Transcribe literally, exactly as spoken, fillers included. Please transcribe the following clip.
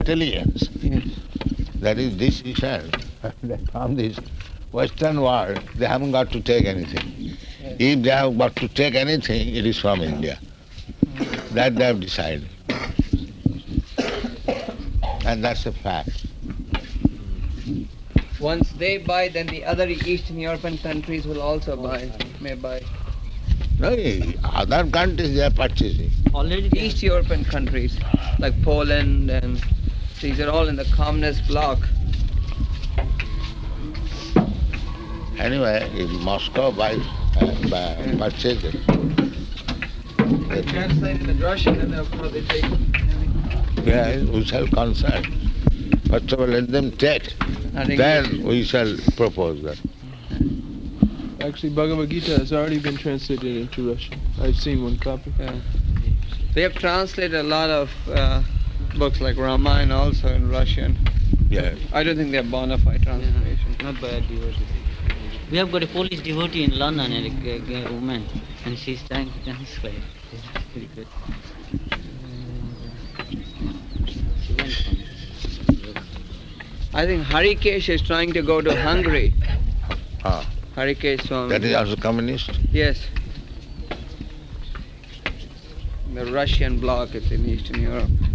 intelligence. Yes. That is decision. From this Western world, they haven't got to take anything. Yes. If they have got to take anything, it is from India. That they have decided. And that's a fact. Once they buy, then the other Eastern European countries will also buy, may buy. No, other countries they are purchasing. Already they East European countries, like Poland, and these are all in the communist bloc. Anyway, if Moscow buys, uh, buy, purchases, They translate it in Russian and they'll probably take it. yeah, we shall consult. First of all, let them take. I think Then we shall propose that. Actually, Bhagavad Gita has already been translated into Russian. I've seen one copy. Yeah. They have translated a lot of uh, books like Ramayana also in Russian. Yeah. I don't think they're bona fide translation. not by a devotee. We have got a Polish devotee in London, a, a, a woman, and she's trying to translate. It's very good. She went from I think Harikesh is trying to go to Hungary. Ah, Harikesh Swami. that is also communist? Yes. The Russian bloc is in Eastern Europe.